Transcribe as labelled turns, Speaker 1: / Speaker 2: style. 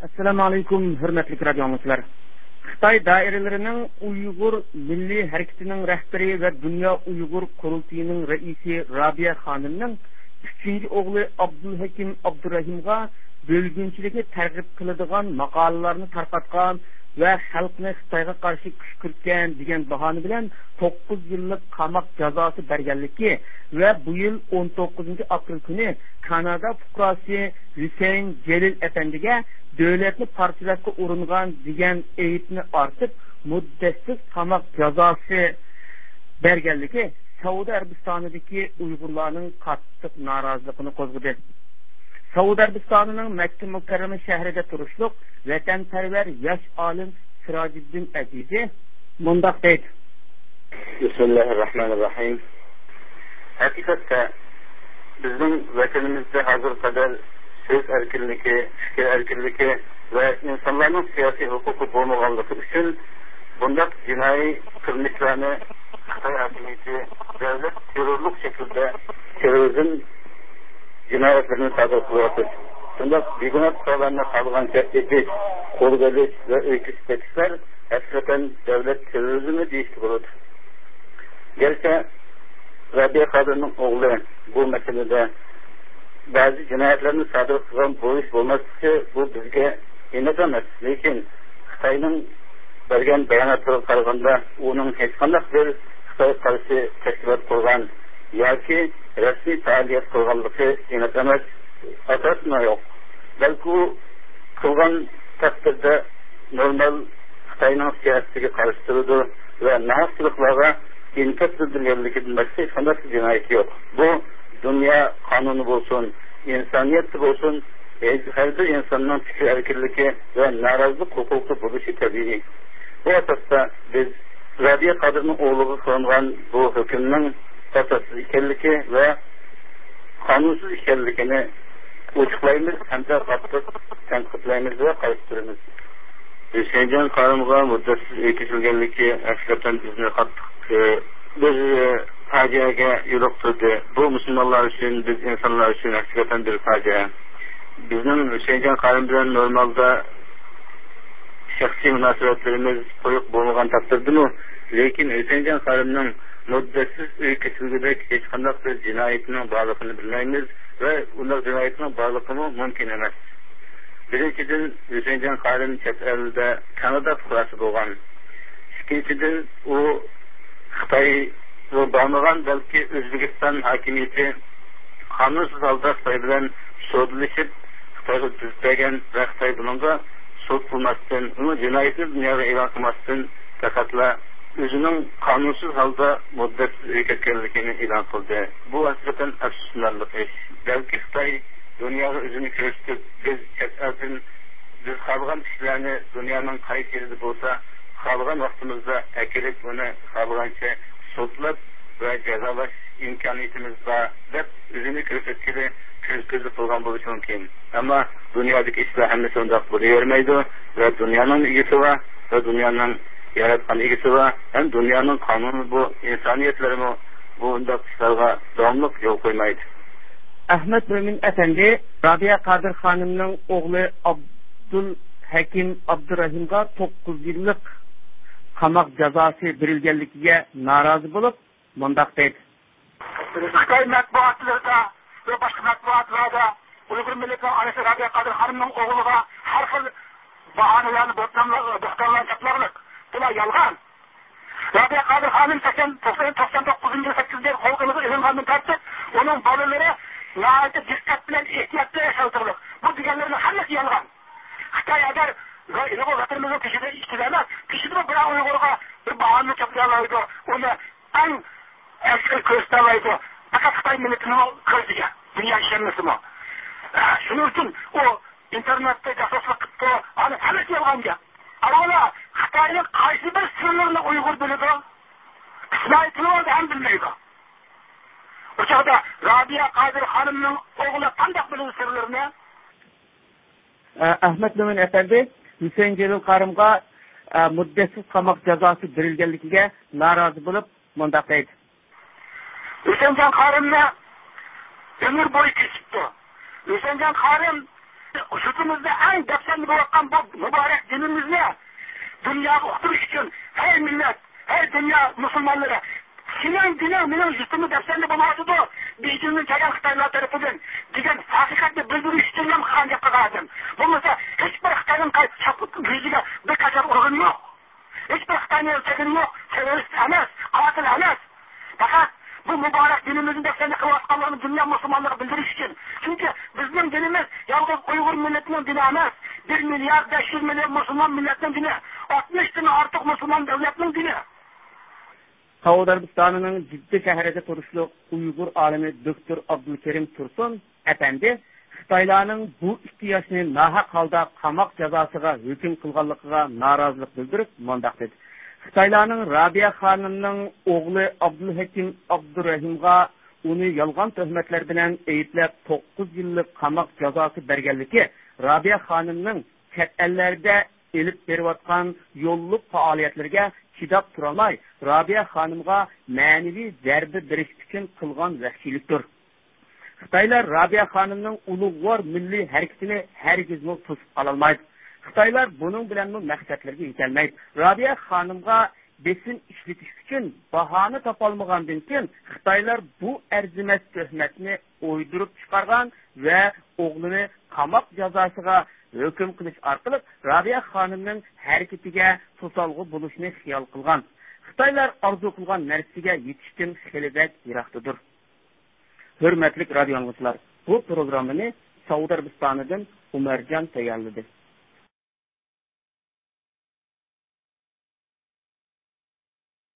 Speaker 1: Assalamu alaykum, hurmatli radio dinləyicilər. Xitoy dairələrinin Uyğur Milli Hərəkətinin rəhbəri və Dünya Uyğur Qurultayının rəisi Rabiya xanımның 3-cü oğlu Abdulhakim Abdurrahimға bölgünçülüğü tərgib qıladigan maqalalarını tarqatqan və xalqni Xitoyga qarşı kışkırtgan degan bahona bilan 9 yillik qamoq jazosi berganligi və bu yil 19 aprel kuni Kanada fuqarosi Hüseyn Celil Efendiga devletni parçalashga uringan degan ayibni ortib muddatsiz qamoq jazosi berganligi Saudiya Arabistonidagi Uyg'urlarning qattiq noroziligini qo'zg'adi. Saudiya Arabistonining Makka Mukarrama shahrida turishliq vatanparvar yosh olim Sirojiddin Azizi mundaq deydi.
Speaker 2: Bismillahirrahmanirrahim. Hakikatda bizning vatanimizda hozir qadar söz erkinligi, fikir erkinligi ve insanların siyasi hukuku bulunmaganlığı için bundak cinayi kılmışlarını Xitoy hakimiyeti devlet terörlük şekilde terörizm cinayetlerini sadır kılıyordur. Bundak bigunat sağlarına kalgan tehdit, korgaliş ve öyküs tetikler hakikaten devlet terörizmi değişti olur. Gerçi Rabia Kadır'ın oğlu bu meselede bazı cinayetlerini sadır kılan bu iş olmazsa bu bizge inanamaz. Lakin Xitoyning bergan bayonotlarga qaraganda uning hech qanday bir Xitoy qarshi tashkilot qurgan yoki rasmiy faoliyat qilganligi inanamaz. Asosno yo'q. Balki u qilgan taqdirda normal Xitoyning siyosatiga qarshi turadi va nafsliklarga inkas bildirganligidan boshqa hech qanday jinoyat yo'q. Bu dünya kanunu olsun, insaniyet olsun, her bir insanın fikir erkinliği ve narazılık hukuku buluşu tabii. Bu asasda biz Rabia Kadır'ın oğlu konulan bu hükümün asasız ikenliği ve kanunsuz ikenliğini uçuklayımız hem de kattık, tenkıtlayımız ve karıştırımız. Hüseyin Karım'a müddetsiz eğitilgenliği hakikaten bizine kattık. Biz faciaga yo'liqtirdi. Bu musulmonlar uchun, biz insonlar uchun hakikatan bir fojia. Bizning Hüseyin Karim bilan normalda shaxsiy munosabatlarimiz qo'yiq bo'lmagan taqdirdami, lekin Hüseyin Karimning muddatsiz uy kesilgidek hech qanday bir jinoyatning borligini bilmaymiz va ular jinoyatning borligi mumkin emas. Birinchidan Hüseyin Karim chet elda Kanada fuqarosi bo'lgan. Ikkinchidan u Xitoy ve bağımlıgan belki Özbekistan hakimiyeti kanunsuz halda Xitoy bilen sodlaşıp Xitoyga düzlegen ve Xitoy bununla sod bulmasın, onu cinayetini dünyaya ilan kılmasın fakatla özünün kanunsuz halda muddetsiz ülketkenlikini ilan kıldı. Bu hakikaten afsuslanarlık iş. Belki Xitoy dünyaya özünü körüstüp biz çetelden biz kalgan kişilerini dünyanın kayıt yerinde bulsa kalgan vaktimizde ekelip bunu kalganca sotlab ve cezalaş imkaniyetimiz var ve özünü körüsetkili közü kılgan buluş mümkün. Ama dünyadaki işler hemmesi ondak buluyormaydı ve dünyanın ilgisi var ve dünyanın yaratkan ilgisi var. Hem dünyanın kanunu bu insaniyetlerimi bu ondak işlerine devamlık yol koymaydı.
Speaker 1: Ahmet Mümin Efendi, Rabia Kadir Hanım'ın oğlu Abdulhakim Abdurrahim'a 9 yıllık qamoq jazosi berilganligiga norozi bo'lib, mundaq deydi.
Speaker 3: Xitoy matbuotlarida va boshqa matbuotlarda Uyg'ur millati onasi Rabia Qadir Xonimning o'g'liga har xil bahonalarni bo'xtonlanchiqlarlik. Bular yolg'on. Rabia Qadir Xonim 99-8-yilda qo'lga ilingandan tortib, uning bolalari nihoyatda diqqat bilan ehtiyotda yashovtirlik. Bu deganlarning hammasi yolg'on. Xitoy agar Uyghur vatanımızın kişide iktidarlar, kişide bir Uygur'a bir bağımlı çapıyalaydı, onu en eski köstelaydı. Fakat Xitoy milletinin közüge, dünya işlenmesi mi? Şunun için o internette casuslık kıttı, hani hemen yalğanca. Ama Xitoy'ın qaysi bir sırlarını Uygur bildi, kısmayetini oldu hem bilmeydi. O çağda Rabia Kadir Hanım'ın oğlu tanıdık bildi sırlarını.
Speaker 1: Ahmet Mümin Efendi, Hüseyin Celil Karım'a muddatsiz qamoq jazosi berilganligiga norozi bo'lib, mundaq deydi.
Speaker 3: Hüseyin Karim'le ömür boyu kesipti. Hüseyin Karim sütümüzde en depsenli bırakan dünyaya uqtırış için her millet, her dünya Müslümanları senin dinin, benim zıttımı dersenle bulmadığı Beijing'in çeken Xitaylar tarafından degan haqiqatni bildirish uchun ham xanjak qilgan. Bo'lmasa hech bir Xitoyning yuziga bir qachon urg'ini yo'q. Hech bir Xitoyning o'lchagini yo'q. Terrorist emas, qotil emas. Faqat bu muborak dinimizni dersenle qilayotganlarni dunyo musulmonlariga bildirish uchun. Chunki bizning dinimiz yolg'iz Uyg'ur millatining dini emas. 1 milyard 500 milyon musulmon millatning dini. 60 dan ortiq musulmon davlatning dini.
Speaker 1: Saudiya Arabistonining Jidda shahrida turishli Uyg'ur olimi doktor Abdulkarim Tursun efendi Xitoylarning bu ihtiyojni nahaq holda qamoq jazosiga hukm qilganligiga norozilik bildirib, mundaq dedi. Xitoylarning Rabiya xonimning o'g'li Abdulhakim Abdurrahimga uni yolg'on tuhmatlar bilan ayblab 9 yillik qamoq jazosi berganligi Rabiya xonimning chet ellarda elib berayotgan yo'llik faoliyatlariga chidab turolmay, Rabiya xonimga ma'naviy zarba berish uchun qilgan vahshiylikdir. Xitoylar Rabiya xonimning ulug'vor milliy harakatini hargizmi to'sib ololmaydi. Xitoylar buning bilan maqsadlarga yetolmaydi. Rabiya xonimga besin ishlatish uchun bahona topolmagandan keyin Xitoylar bu arzimas tuhmatni o'ydirib chiqargan va o'g'lini qamoq jazosiga hukm qilish orqali Rabiya xonimning harakatiga to'salg'i bo'lishni xiyol qilgan. Xitoylar orzu qilgan narsaga yetishdan xelidak yiroqdir. Hurmatli radio anglag'uchilar, bu programmani Saudiya Arabistonidan Umarjon tayyorladi.